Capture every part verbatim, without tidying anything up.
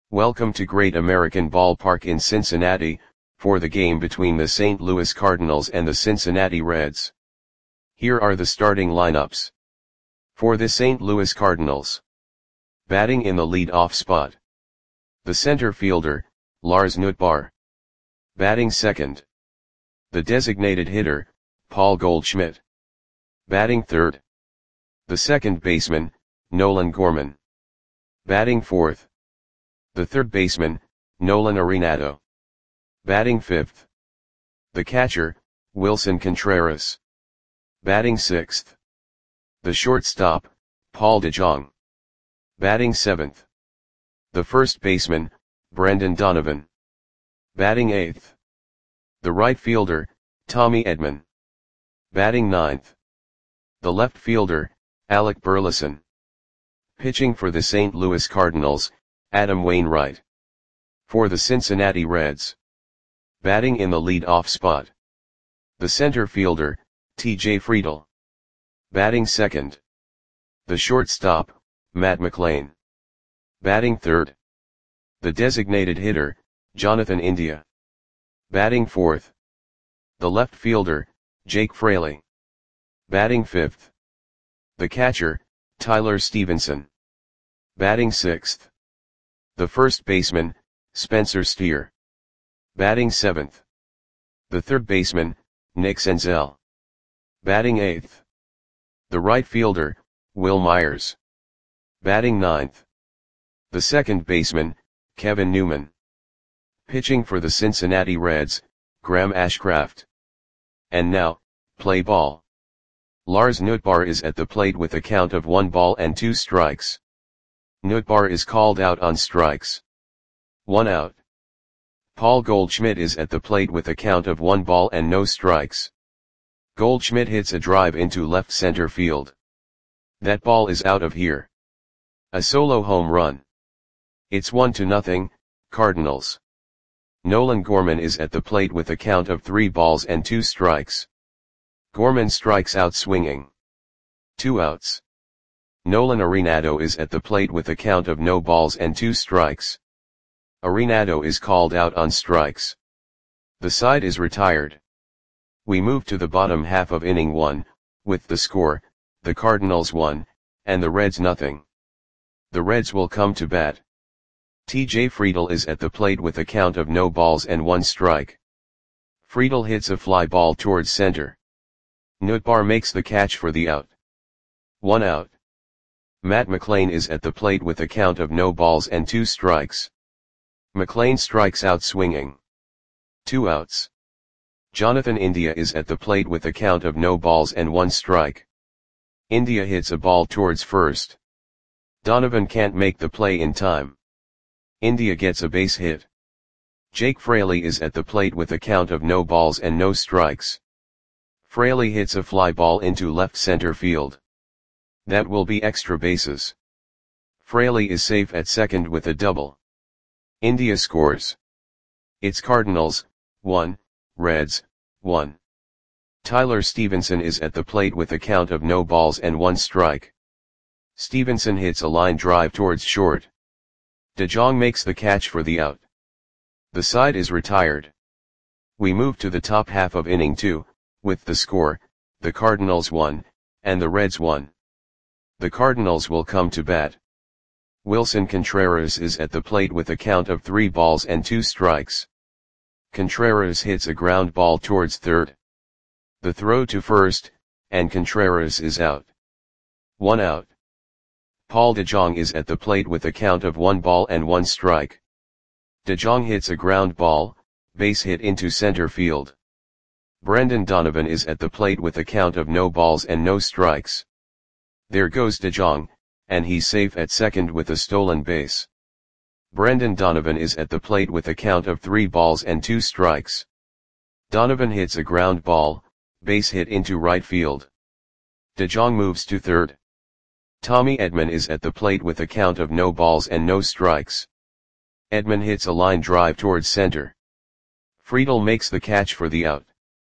Welcome to Great American Ballpark in Cincinnati, for the game between the Saint Louis Cardinals and the Cincinnati Reds. Here are the starting lineups. For the Saint Louis Cardinals. Batting in the lead-off spot. The center fielder, Lars Nootbaar. Batting second. The designated hitter, Paul Goldschmidt. Batting third. The second baseman, Nolan Gorman. Batting fourth. The third baseman, Nolan Arenado. Batting fifth. The catcher, Wilson Contreras. Batting sixth. The shortstop, Paul DeJong. Batting seventh. The first baseman, Brendan Donovan. Batting eighth. The right fielder, Tommy Edman. Batting ninth. The left fielder, Alec Burleson. Pitching for the Saint Louis Cardinals, Adam Wainwright. For the Cincinnati Reds. Batting in the lead-off spot. The center fielder, T J Friedl. Batting second. The shortstop, Matt McLain. Batting third. The designated hitter, Jonathan India. Batting fourth. The left fielder, Jake Fraley. Batting fifth. The catcher, Tyler Stevenson. Batting sixth. The first baseman, Spencer Steer. Batting seventh. The third baseman, Nick Senzel. Batting eighth. The right fielder, Will Myers. Batting ninth. The second baseman, Kevin Newman. Pitching for the Cincinnati Reds, Graham Ashcraft. And now, play ball. Lars Nootbaar is at the plate with a count of one ball and two strikes. Nootbaar is called out on strikes. One out. Paul Goldschmidt is at the plate with a count of one ball and no strikes. Goldschmidt hits a drive into left center field. That ball is out of here. A solo home run. It's one to nothing, Cardinals. Nolan Gorman is at the plate with a count of three balls and two strikes. Gorman strikes out swinging. Two outs. Nolan Arenado is at the plate with a count of no balls and two strikes. Arenado is called out on strikes. The side is retired. We move to the bottom half of inning one, with the score, the Cardinals one, and the Reds nothing. The Reds will come to bat. T J Friedl is at the plate with a count of no balls and one strike. Friedl hits a fly ball towards center. Nootbaar makes the catch for the out. One out. Matt McLain is at the plate with a count of no balls and two strikes. McLain strikes out swinging. Two outs. Jonathan India is at the plate with a count of no balls and one strike. India hits a ball towards first. Donovan can't make the play in time. India gets a base hit. Jake Fraley is at the plate with a count of no balls and no strikes. Fraley hits a fly ball into left center field. That will be extra bases. Fraley is safe at second with a double. India scores. It's Cardinals, one, Reds, one. Tyler Stevenson is at the plate with a count of no balls and one strike. Stevenson hits a line drive towards short. DeJong makes the catch for the out. The side is retired. We move to the top half of inning two, with the score, the Cardinals one, and the Reds one. The Cardinals will come to bat. Wilson Contreras is at the plate with a count of three balls and two strikes. Contreras hits a ground ball towards third. The throw to first, and Contreras is out. One out. Paul DeJong is at the plate with a count of one ball and one strike. DeJong hits a ground ball, base hit into center field. Brendan Donovan is at the plate with a count of no balls and no strikes. There goes DeJong, and he's safe at second with a stolen base. Brendan Donovan is at the plate with a count of three balls and two strikes. Donovan hits a ground ball, base hit into right field. DeJong moves to third. Tommy Edman is at the plate with a count of no balls and no strikes. Edman hits a line drive towards center. Friedl makes the catch for the out.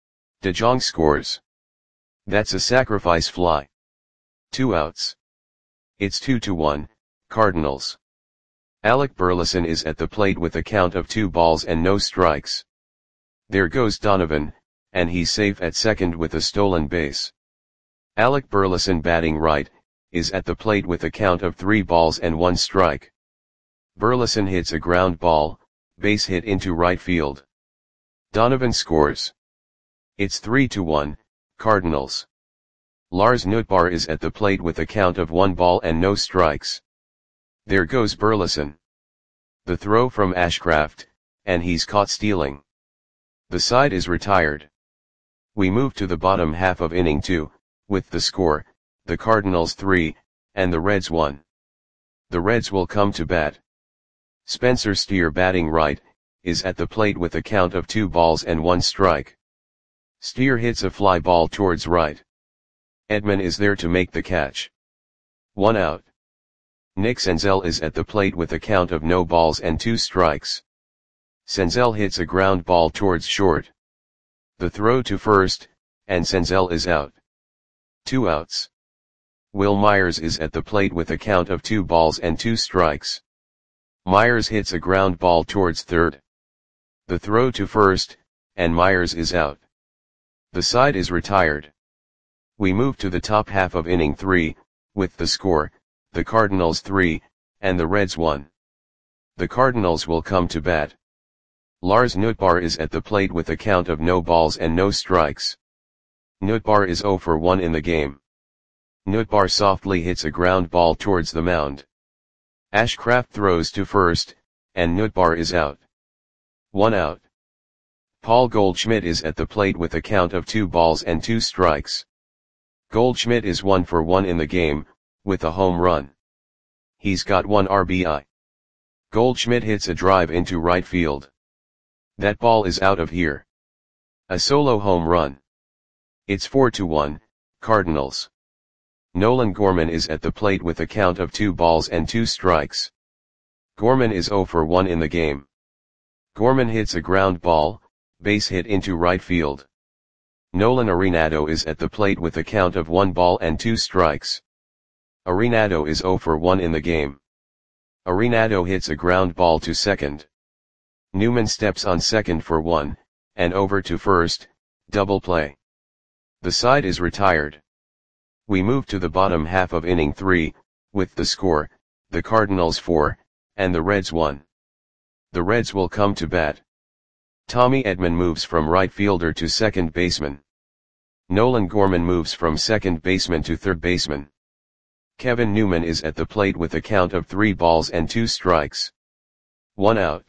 DeJong scores. That's a sacrifice fly. Two outs. It's two to one, Cardinals. Alec Burleson is at the plate with a count of two balls and no strikes. There goes Donovan, and he's safe at second with a stolen base. Alec Burleson, batting right, is at the plate with a count of three balls and one strike. Burleson hits a ground ball, base hit into right field. Donovan scores. It's three to one, Cardinals. Lars Nootbaar is at the plate with a count of one ball and no strikes. There goes Burleson. The throw from Ashcraft, and he's caught stealing. The side is retired. We move to the bottom half of inning two, with the score, the Cardinals three, and the Reds one. The Reds will come to bat. Spencer Steer, batting right, is at the plate with a count of two balls and one strike. Steer hits a fly ball towards right. Edman is there to make the catch. One out. Nick Senzel is at the plate with a count of no balls and two strikes. Senzel hits a ground ball towards short. The throw to first, and Senzel is out. Two outs. Will Myers is at the plate with a count of two balls and two strikes. Myers hits a ground ball towards third. The throw to first, and Myers is out. The side is retired. We move to the top half of inning three, with the score, the Cardinals three, and the Reds one. The Cardinals will come to bat. Lars Nootbaar is at the plate with a count of no balls and no strikes. Nootbaar is zero for one in the game. Nootbaar softly hits a ground ball towards the mound. Ashcraft throws to first, and Nootbaar is out. One out. Paul Goldschmidt is at the plate with a count of two balls and two strikes. Goldschmidt is one for one in the game, with a home run. He's got one R B I. Goldschmidt hits a drive into right field. That ball is out of here. A solo home run. It's four to one, Cardinals. Nolan Gorman is at the plate with a count of two balls and two strikes. Gorman is zero for one in the game. Gorman hits a ground ball, base hit into right field. Nolan Arenado is at the plate with a count of one ball and two strikes. Arenado is zero for one in the game. Arenado hits a ground ball to second. Newman steps on second for one, and over to first, double play. The side is retired. We move to the bottom half of inning three, with the score, the Cardinals four, and the Reds one. The Reds will come to bat. Tommy Edman moves from right fielder to second baseman. Nolan Gorman moves from second baseman to third baseman. Kevin Newman is at the plate with a count of three balls and two strikes. One out.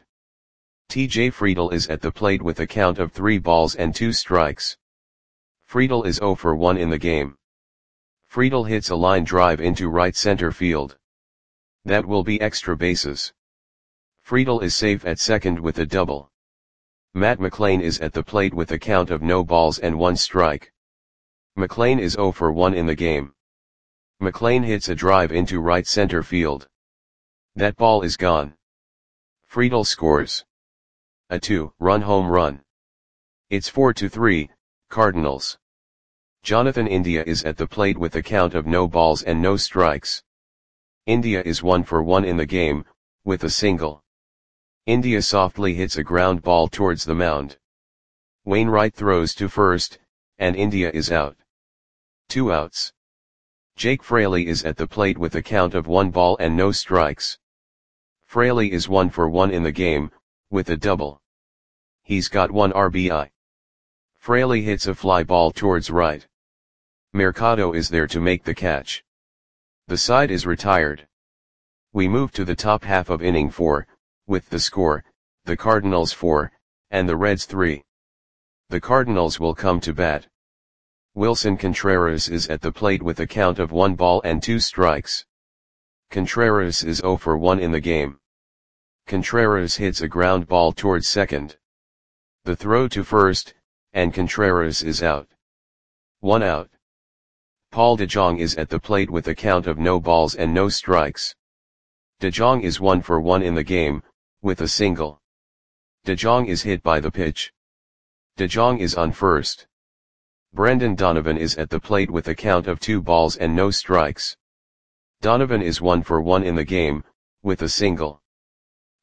T J Friedel is at the plate with a count of three balls and two strikes. Friedel is zero for one in the game. Friedel hits a line drive into right center field. That will be extra bases. Friedel is safe at second with a double. Matt McLean is at the plate with a count of no balls and one strike. McLean is zero for one in the game. McLean hits a drive into right center field. That ball is gone. Friedel scores. A two-run home run. It's four to three, Cardinals. Jonathan India is at the plate with a count of no balls and no strikes. India is one for one in the game, with a single. India softly hits a ground ball towards the mound. Wainwright throws to first, and India is out. Two outs. Jake Fraley is at the plate with a count of one ball and no strikes. Fraley is one for one in the game, with a double. He's got one R B I. Fraley hits a fly ball towards right. Mercado is there to make the catch. The side is retired. We move to the top half of inning four, with the score, the Cardinals four, and the Reds three. The Cardinals will come to bat. Wilson Contreras is at the plate with a count of one ball and two strikes. Contreras is zero for one in the game. Contreras hits a ground ball towards second. The throw to first, and Contreras is out. One out. Paul DeJong is at the plate with a count of no balls and no strikes. DeJong is one for one in the game, with a single. DeJong is hit by the pitch. DeJong is on first. Brendan Donovan is at the plate with a count of two balls and no strikes. Donovan is one for one in the game, with a single.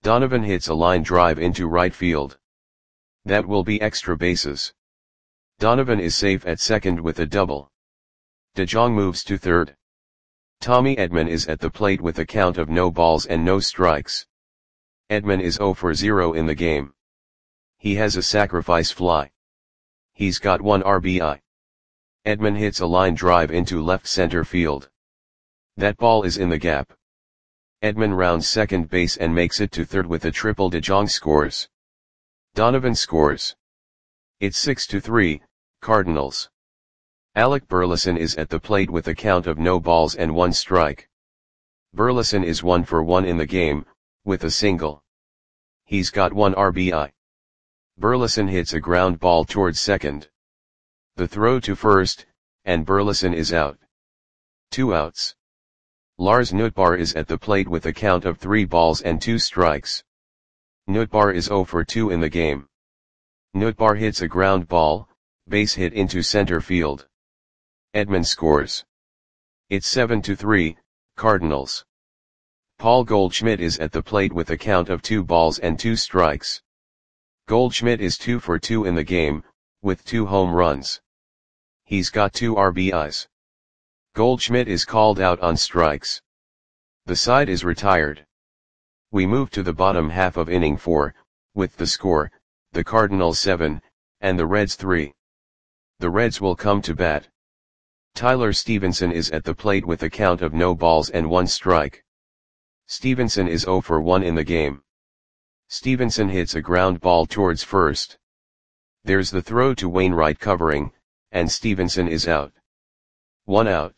Donovan hits a line drive into right field. That will be extra bases. Donovan is safe at second with a double. DeJong moves to third. Tommy Edman is at the plate with a count of no balls and no strikes. Edman is zero for zero in the game. He has a sacrifice fly. He's got one R B I. Edman hits a line drive into left center field. That ball is in the gap. Edman rounds second base and makes it to third with a triple. DeJong scores. Donovan scores. It's six to three, Cardinals. Alec Burleson is at the plate with a count of no balls and one strike. Burleson is one for one in the game, with a single. He's got one R B I. Burleson hits a ground ball towards second. The throw to first, and Burleson is out. Two outs. Lars Nootbaar is at the plate with a count of three balls and two strikes. Nootbaar is zero for two in the game. Nootbaar hits a ground ball, base hit into center field. Edman scores. It's seven to three, Cardinals. Paul Goldschmidt is at the plate with a count of two balls and two strikes. Goldschmidt is two for two in the game, with two home runs. He's got two R B Is. Goldschmidt is called out on strikes. The side is retired. We move to the bottom half of inning four, with the score, the Cardinals seven, and the Reds three. The Reds will come to bat. Tyler Stevenson is at the plate with a count of no balls and one strike. Stevenson is zero for one in the game. Stevenson hits a ground ball towards first. There's the throw to Wainwright covering, and Stevenson is out. One out.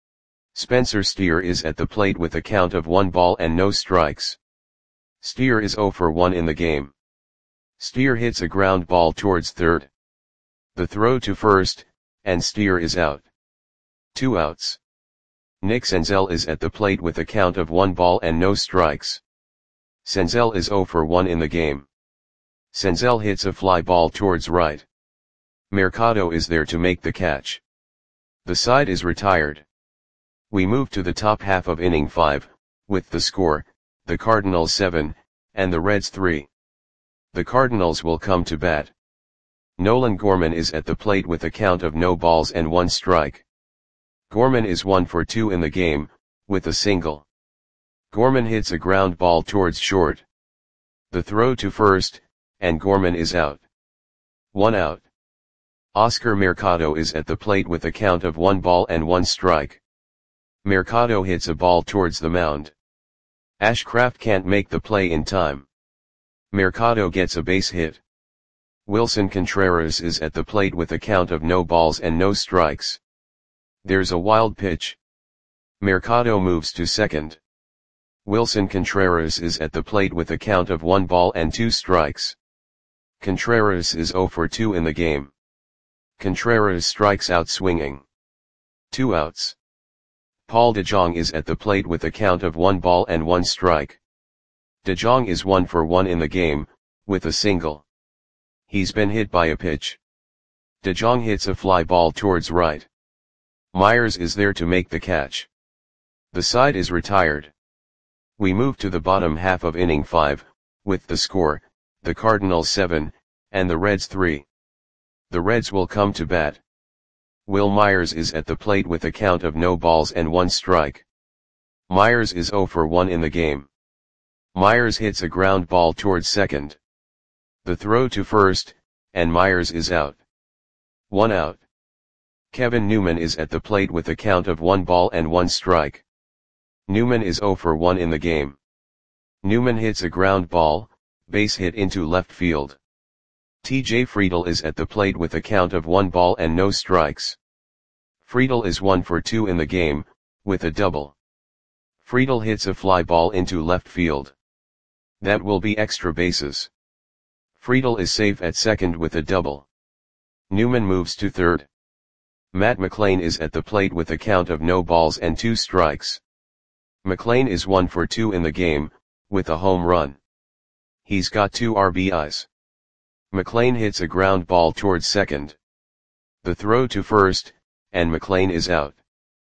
Spencer Steer is at the plate with a count of one ball and no strikes. Steer is zero for one in the game. Steer hits a ground ball towards third. The throw to first, and Steer is out. Two outs. Nick Senzel is at the plate with a count of one ball and no strikes. Senzel is zero for one in the game. Senzel hits a fly ball towards right. Mercado is there to make the catch. The side is retired. We move to the top half of inning five, with the score, the Cardinals seven, and the Reds three. The Cardinals will come to bat. Nolan Gorman is at the plate with a count of no balls and one strike. Gorman is one for two in the game, with a single. Gorman hits a ground ball towards short. The throw to first, and Gorman is out. One out. Oscar Mercado is at the plate with a count of one ball and one strike. Mercado hits a ball towards the mound. Ashcraft can't make the play in time. Mercado gets a base hit. Wilson Contreras is at the plate with a count of no balls and no strikes. There's a wild pitch. Mercado moves to second. Wilson Contreras is at the plate with a count of one ball and two strikes. Contreras is zero for two in the game. Contreras strikes out swinging. Two outs. Paul DeJong is at the plate with a count of one ball and one strike. DeJong is one for one in the game, with a single. He's been hit by a pitch. DeJong hits a fly ball towards right. Myers is there to make the catch. The side is retired. We move to the bottom half of inning five, with the score, the Cardinals seven, and the Reds three. The Reds will come to bat. Will Myers is at the plate with a count of no balls and one strike. Myers is zero for one in the game. Myers hits a ground ball towards second. The throw to first, and Myers is out. One out. Kevin Newman is at the plate with a count of one ball and one strike. Newman is zero for one in the game. Newman hits a ground ball, base hit into left field. T J Friedl is at the plate with a count of one ball and no strikes. Friedl is one for two in the game, with a double. Friedl hits a fly ball into left field. That will be extra bases. Friedl is safe at second with a double. Newman moves to third. Matt McLain is at the plate with a count of no balls and two strikes. McLain is one for two in the game, with a home run. He's got two R B Is. McLain hits a ground ball towards second. The throw to first, and McLain is out.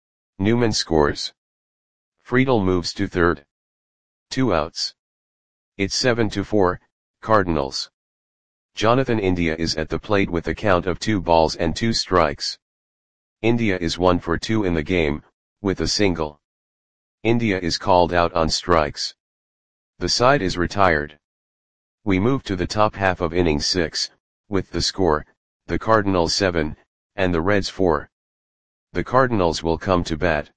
Newman scores. Friedl moves to third. Two outs. It's seven to four, Cardinals. Jonathan India is at the plate with a count of two balls and two strikes. India is one for two in the game, with a single. India is called out on strikes. The side is retired. We move to the top half of inning six, with the score, the Cardinals seven, and the Reds four. The Cardinals will come to bat.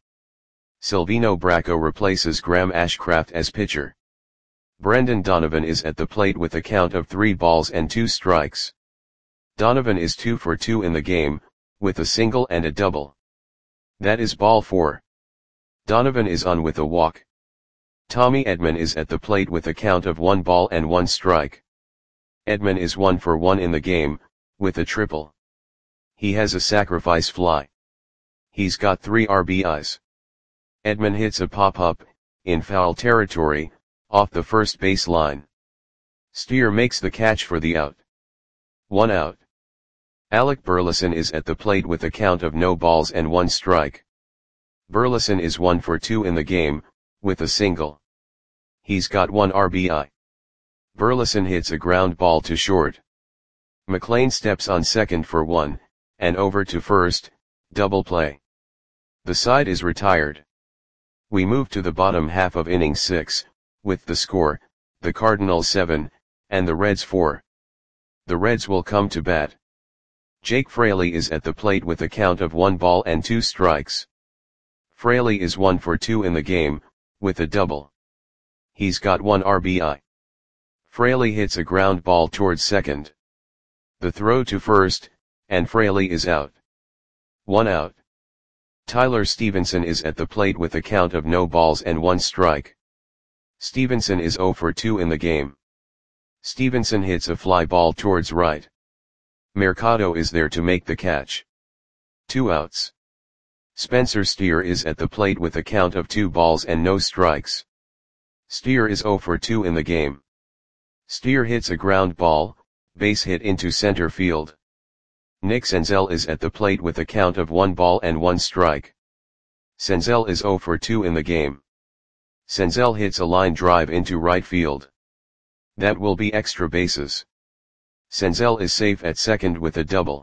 Silvino Bracco replaces Graham Ashcraft as pitcher. Brendan Donovan is at the plate with a count of three balls and two strikes. Donovan is two for two in the game, with a single and a double. That is ball four. Donovan is on with a walk. Tommy Edman is at the plate with a count of one ball and one strike. Edman is one for one in the game, with a triple. He has a sacrifice fly. He's got three R B Is. Edman hits a pop-up, in foul territory, off the first base line. Steer makes the catch for the out. One out. Alec Burleson is at the plate with a count of no balls and one strike. Burleson is one for two in the game, with a single. He's got one R B I. Burleson hits a ground ball to short. McLean steps on second for one, and over to first, double play. The side is retired. We move to the bottom half of inning six, with the score, the Cardinals seven, and the Reds four. The Reds will come to bat. Jake Fraley is at the plate with a count of one ball and two strikes. Fraley is one for two in the game, with a double. He's got one R B I. Fraley hits a ground ball towards second. The throw to first, and Fraley is out. One out. Tyler Stevenson is at the plate with a count of no balls and one strike. Stevenson is zero for two in the game. Stevenson hits a fly ball towards right. Mercado is there to make the catch. Two outs. Spencer Steer is at the plate with a count of two balls and no strikes. Steer is zero for two in the game. Steer hits a ground ball, base hit into center field. Nick Senzel is at the plate with a count of one ball and one strike. Senzel is zero for two in the game. Senzel hits a line drive into right field. That will be extra bases. Senzel is safe at second with a double.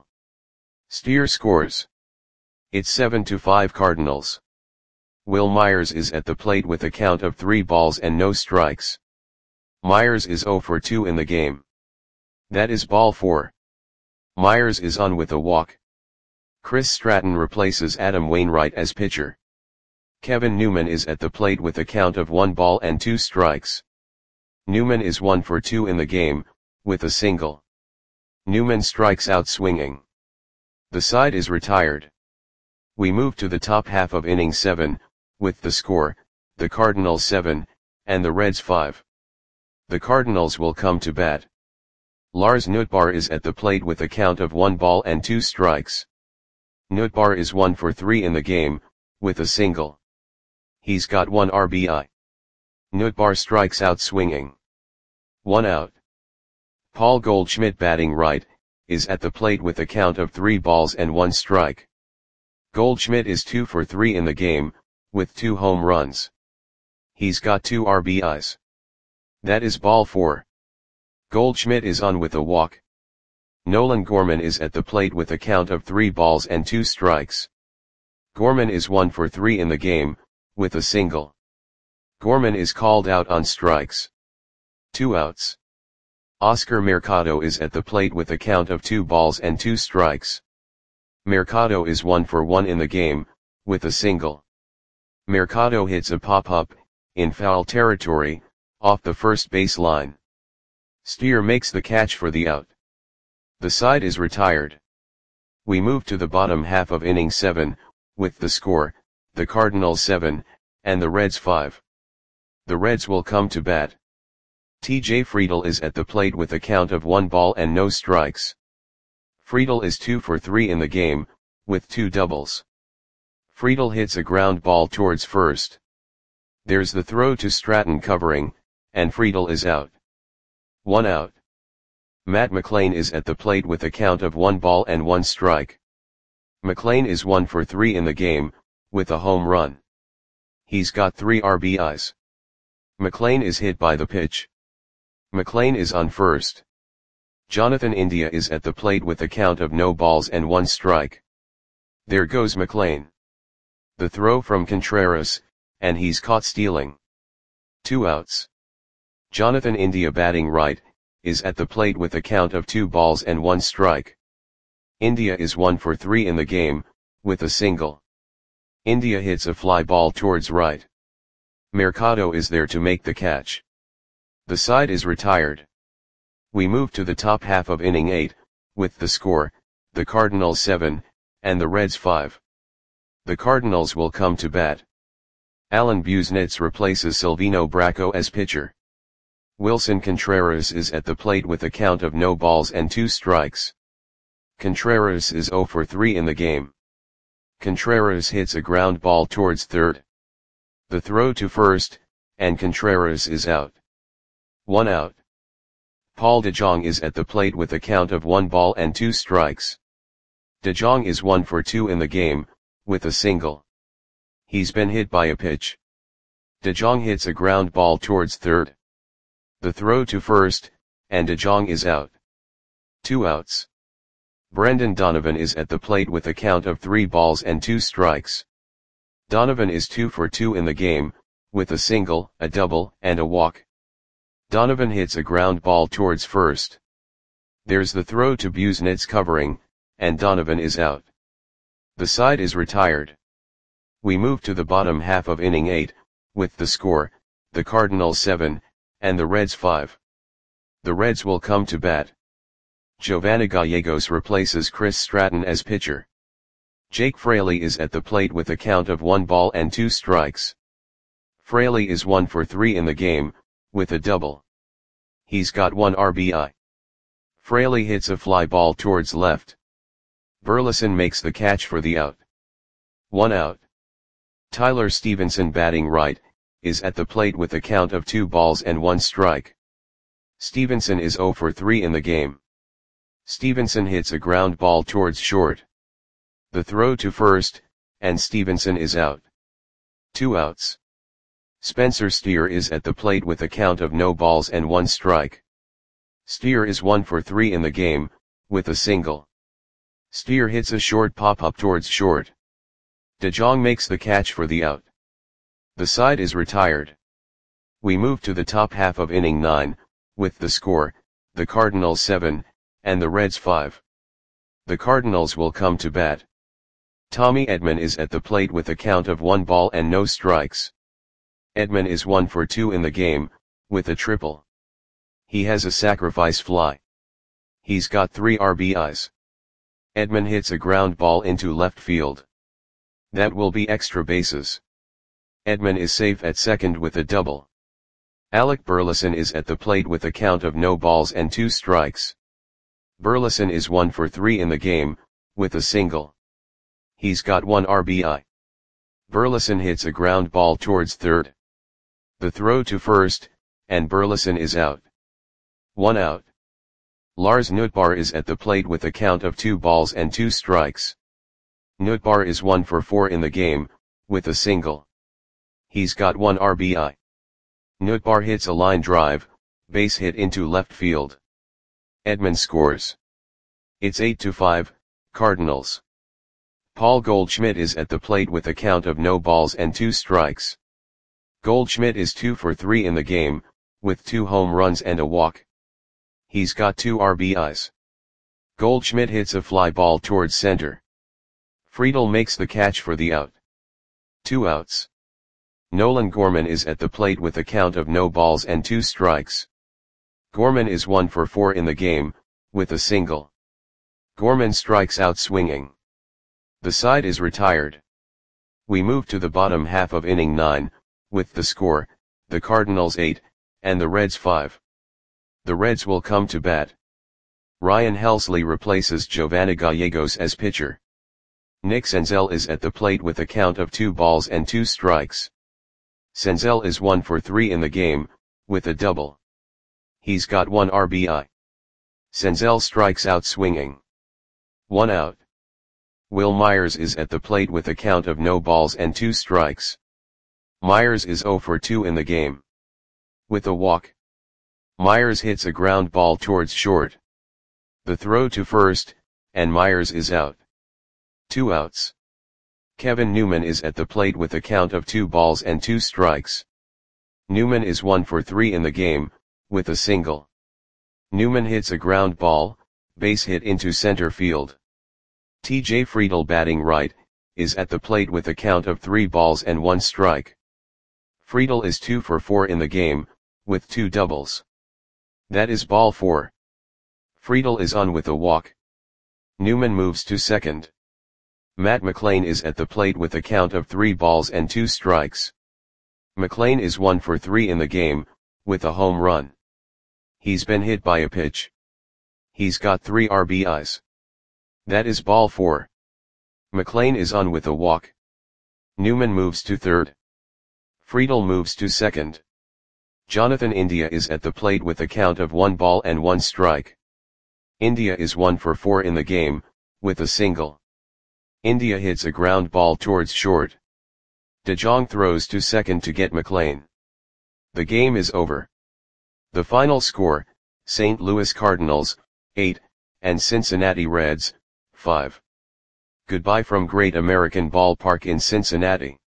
Steer scores. It's seven to five Cardinals. Will Myers is at the plate with a count of three balls and no strikes. Myers is zero for two in the game. That is ball four. Myers is on with a walk. Chris Stratton replaces Adam Wainwright as pitcher. Kevin Newman is at the plate with a count of one ball and two strikes. Newman is one for two in the game, with a single. Newman strikes out swinging. The side is retired. We move to the top half of inning seven, with the score, the Cardinals seven, and the Reds five. The Cardinals will come to bat. Lars Nootbaar is at the plate with a count of one ball and two strikes. Nootbaar is one for three in the game, with a single. He's got one R B I. Nootbaar strikes out swinging. One out. Paul Goldschmidt, batting right, is at the plate with a count of three balls and one strike. Goldschmidt is two for three in the game, with two home runs. He's got two R B Is. That is ball four. Goldschmidt is on with a walk. Nolan Gorman is at the plate with a count of three balls and two strikes. Gorman is one for three in the game, with a single. Gorman is called out on strikes. Two outs. Oscar Mercado is at the plate with a count of two balls and two strikes. Mercado is one for one in the game, with a single. Mercado hits a pop-up, in foul territory, off the first base line. Steer makes the catch for the out. The side is retired. We move to the bottom half of inning seven, with the score, the Cardinals seven, and the Reds five. The Reds will come to bat. T J Friedl is at the plate with a count of one ball and no strikes. Friedl is two for three in the game, with two doubles. Friedl hits a ground ball towards first. There's the throw to Stratton covering, and Friedl is out. One out. Matt McLain is at the plate with a count of one ball and one strike. McLain is one for three in the game, with a home run. He's got three R B Is. McLain is hit by the pitch. McLean is on first. Jonathan India is at the plate with a count of no balls and one strike. There goes McLean. The throw from Contreras, and he's caught stealing. Two outs. Jonathan India batting right, is at the plate with a count of two balls and one strike. India is one for three in the game, with a single. India hits a fly ball towards right. Mercado is there to make the catch. The side is retired. We move to the top half of inning eight, with the score, the Cardinals seven, and the Reds five. The Cardinals will come to bat. Alan Busenitz replaces Silvino Bracco as pitcher. Wilson Contreras is at the plate with a count of no balls and two strikes. Contreras is zero for three in the game. Contreras hits a ground ball towards third. The throw to first, and Contreras is out. One out. Paul DeJong is at the plate with a count of one ball and two strikes. DeJong is one for two in the game, with a single. He's been hit by a pitch. DeJong hits a ground ball towards third. The throw to first, and DeJong is out. Two outs. Brendan Donovan is at the plate with a count of three balls and two strikes. Donovan is two for two in the game, with a single, a double, and a walk. Donovan hits a ground ball towards first. There's the throw to Busenitz covering, and Donovan is out. The side is retired. We move to the bottom half of inning eight, with the score, the Cardinals seven, and the Reds five. The Reds will come to bat. Giovanni Gallegos replaces Chris Stratton as pitcher. Jake Fraley is at the plate with a count of one ball and two strikes. Fraley is one for three in the game, with a double. He's got one R B I. Fraley hits a fly ball towards left. Burleson makes the catch for the out. One out. Tyler Stevenson batting right, is at the plate with a count of two balls and one strike. Stevenson is zero for three in the game. Stevenson hits a ground ball towards short. The throw to first, and Stevenson is out. Two outs. Spencer Steer is at the plate with a count of no balls and one strike. Steer is one for three in the game, with a single. Steer hits a short pop-up towards short. DeJong makes the catch for the out. The side is retired. We move to the top half of inning nine, with the score, the Cardinals seven, and the Reds five. The Cardinals will come to bat. Tommy Edman is at the plate with a count of one ball and no strikes. Edman is one for two in the game, with a triple. He has a sacrifice fly. He's got three R B Is. Edman hits a ground ball into left field. That will be extra bases. Edman is safe at second with a double. Alec Burleson is at the plate with a count of no balls and two strikes. Burleson is one for three in the game, with a single. He's got one R B I. Burleson hits a ground ball towards third. The throw to first, and Burleson is out. One out. Lars Nootbaar is at the plate with a count of two balls and two strikes. Nootbaar is one for four in the game, with a single. He's got one R B I. Nootbaar hits a line drive, base hit into left field. Edman scores. It's eight to five, Cardinals. Paul Goldschmidt is at the plate with a count of no balls and two strikes. Goldschmidt is two for three in the game, with two home runs and a walk. He's got two R B Is. Goldschmidt hits a fly ball towards center. Friedel makes the catch for the out. Two outs. Nolan Gorman is at the plate with a count of no balls and two strikes. Gorman is one for four in the game, with a single. Gorman strikes out swinging. The side is retired. We move to the bottom half of inning nine, with the score, the Cardinals eight, and the Reds five. The Reds will come to bat. Ryan Helsley replaces Giovanni Gallegos as pitcher. Nick Senzel is at the plate with a count of two balls and two strikes. Senzel is one for three in the game, with a double. He's got one R B I. Senzel strikes out swinging. One out. Will Myers is at the plate with a count of no balls and two strikes. Myers is zero for two in the game. With a walk. Myers hits a ground ball towards short. The throw to first, and Myers is out. Two outs. Kevin Newman is at the plate with a count of two balls and two strikes. Newman is one for three in the game, with a single. Newman hits a ground ball, base hit into center field. T J Friedl, batting right, is at the plate with a count of three balls and one strike. Friedl is two for four in the game, with two doubles. That is ball four. Friedl is on with a walk. Newman moves to second. Matt McLain is at the plate with a count of three balls and two strikes. McLain is one for three in the game, with a home run. He's been hit by a pitch. He's got three R B Is. That is ball four. McLain is on with a walk. Newman moves to third. Friedl moves to second. Jonathan India is at the plate with a count of one ball and one strike. India is one for four in the game, with a single. India hits a ground ball towards short. DeJong throws to second to get McLain. The game is over. The final score, Saint Louis Cardinals, eight, and Cincinnati Reds, five. Goodbye from Great American Ballpark in Cincinnati.